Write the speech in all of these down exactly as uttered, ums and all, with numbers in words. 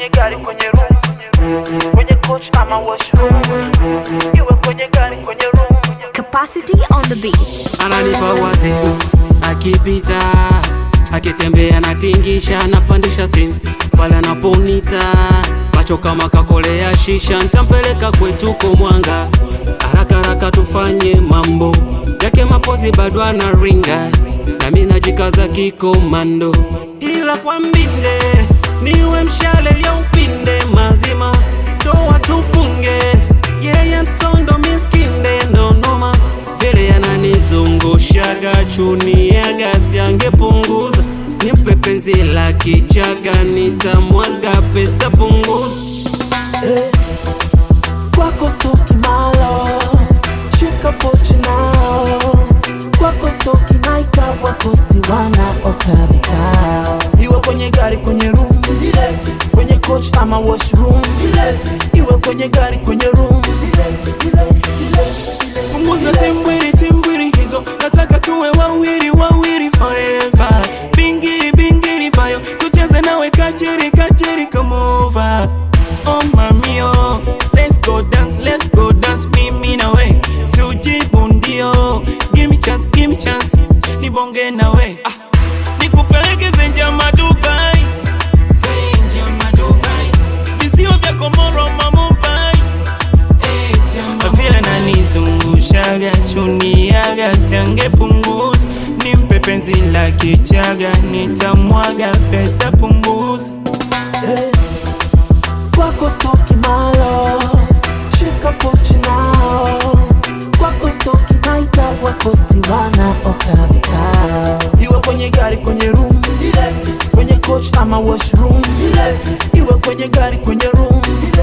kwenye gari kwenye room, kwenye coach ama washroom, iwe kwenye gari kwenye room. Capacity on the beat. Ananipa wazi, akipita, akitembea na tingisha, napandisha steam pale anaponita. Macho kama kakolea shisha, nitampeleka kwetu kwa Mwanga. Haraka haraka tufanye mambo yake, mapozi bado anaringa, na mimi najikaza kikomando. Ila kwa mbinde niwe mshale ya upinde mazima, toa tufunge yeye msondo miskinde ndo noma. Vile yananizungushaga chuni ya gasi angepunguza, nimpe penzi la kichaga nitamwaga pesa punguza. Hey, kwako stoki my love, shika pochi now. Kwako stoki naita wako stiwana okavika. Iwe kwenye gari kwenye room, kwenye coach ama washroom, iwe kwenye gari kwenye room. Punguza timbwiri timbwiri hizo, nataka tuwe wawili wawili forever. Bingiri bingiri bayo, tucheze nawe kachiri kachiri come over. Oh mami oh, let's go dance, let's go dance, mimi na we sujibundio. Give me chance, give me chance, nibonge na we ah. Nikupeleke Zenjama Dubai, Zenjama Dubai, visio vya Komoro Mumbai. Hey, vile nanizungushaga chuni ya gasi angepunguza, nimpe penzi la kichaga nitamwaga pesa punguza. Hey, kwako stoki my love, shika pochi now. Kwako stoki naita wako stiwana okavika. Iwe kwenye gari kwenye room, kwenye coach ama washroom, iwe kwenye gari kwenye room.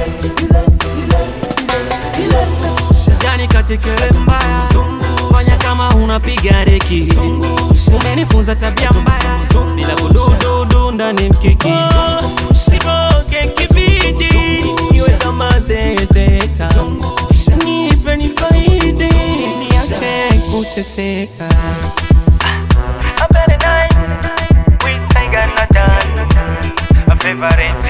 Yani katikele mbaya, fanya kama unapiga deki. Umenifunza tabia mbaya, bila kudududu ndani mkiki. Niboke kibidi, iwe kama zezeta, nipe nifaidi, niache kuteseka. A better night with Tiger Nathan, a favorite.